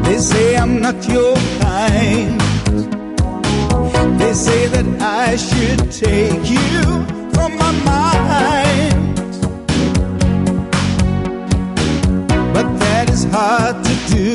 They say I'm not your kind. They say that I should take you from my mind, but that is hard to do.